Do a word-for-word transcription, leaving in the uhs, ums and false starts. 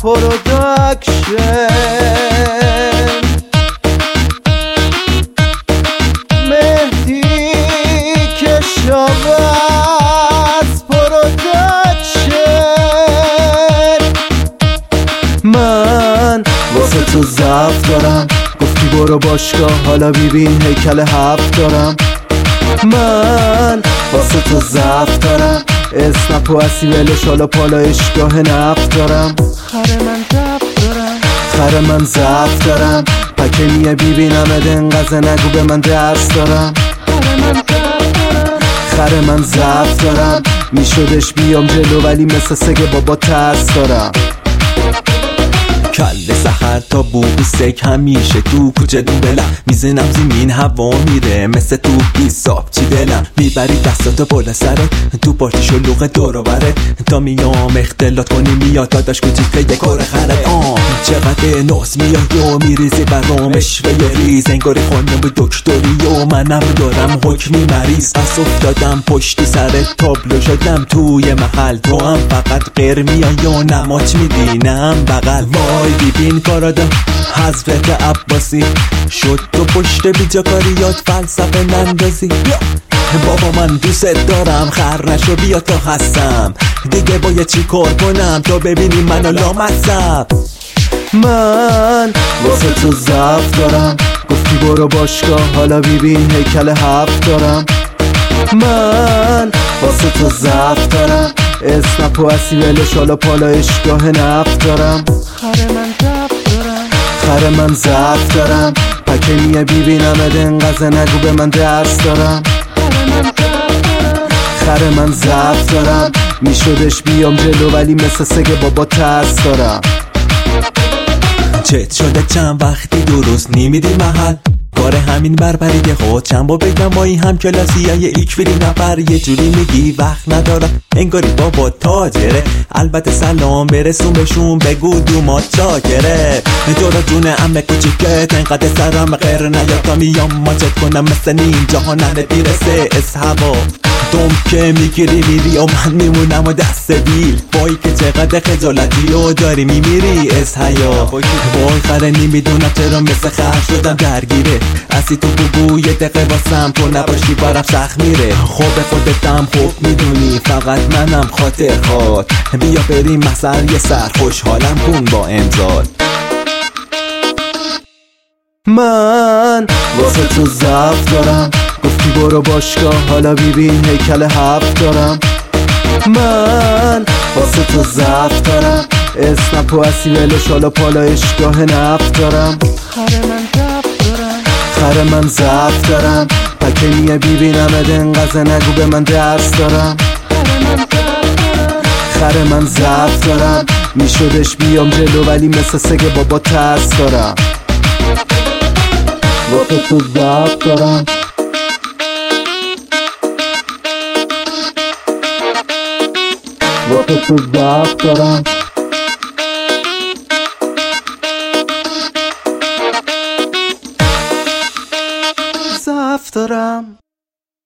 پروداکشن مهدی کشاورز پروداکشن من واسه تو ضعف دارم، گفتی برو باشگاه حالا بیبین هیکل هفت دارم. من واسه تو ضعف دارم، اسنپ و اسیبلش حالا پالا اشگاه نفت دارم. خره من ضعف دارم، خره من ضعف دارم، پکه میه بیبینم دنقزه نگو به من درس دارم. خره من ضعف دارم، خره من ضعف دارم، میشدش بیام جلو ولی مثل سگ بابا ترس دارم. کل سحر تا بوی سک همیشه تو کوچه دو بلم میزنم زمین هوا میره مثل تو بیساب چی دلم میبری دستاتو بالا سرت تو پارتی شلوغ دورو بره تا میام اختلاط کنی میاد داداش کوچیکه یک کار خرد آم چقدر ناز میاد و میریزی برام اشوه ریز انگاری خانم دکتری و منم دارم حکمی مریض بس افتادم پشتی سر تابلو شدم توی محل تو هم فقط قرمیان یا نماچ میدینم بغل وای بیبین کارادم حضرت عباسی شد تو پشت بیجا کاریات فلسفه نندازی بابا من دوست دارم خر نشو بیا تا هستم دیگه باید چی کار کنم تا ببینی منو لامصب. من واسه تو ضعف دارم، گفتی برو باشگاه حالا بیبین هیکل هفت دارم. من واسه تو ضعف دارم، اسنپ و اسیبلش حالا پالا اشگاه نفت دارم. خره من ضعف دارم، خره من ضعف دارم، پکه میه بیبینم دنقزه نگو به من درس دارم. خره من ضعف دارم، خره من ضعف دارم، میشدش بیام جلو ولی مثل سگ بابا ترس دارم. چت شده چند وقتی درست نمیدی محل کار همین بربریده خود چند با بگم ما این هم کلاسی های ایکفیری نفر یه جوری میگی وقت ندارم انگاری بابا تاجره. البته سلام برسون بهشون بگو دومات چاکره جورا جون امه کوچیکت انقدر سرم غیر نیاد تا میام ماچت کنم مثل نینجا ها ننه بیرسه از هوا دوم که میگیری میری و من میمونم و دست بیل وای که چقدر خجالتی و داری میمیری از حیا وای خره نمیدونم چرا مثل خر شدم درگیره اسی تو بگو یه دقیقه واسم تو نباشی برم سخت میره خوب خودتم خوب میدونی فقط منم خاطر خواد بیا بریم مثل یه سر خوشحالم کن با امضات. من واسه تو ضعف دارم، گفتی برو باشگاه حالا بیبین هیکل هفت دارم. من واسه تو ضعف دارم، اسنپ و اسیبلش حالا پالا اشگاه نفت دارم. خره من ضعف دارم، خره من ضعف دارم، پکه میه بیبینم دنقزه نگو به من درس دارم. خره من ضعف دارم، خره من ضعف دارم، میشدش بیام جلو ولی مثل سگ بابا ترس دارم. واسه تو ضعف دارم، واسه تو ضعف دارم.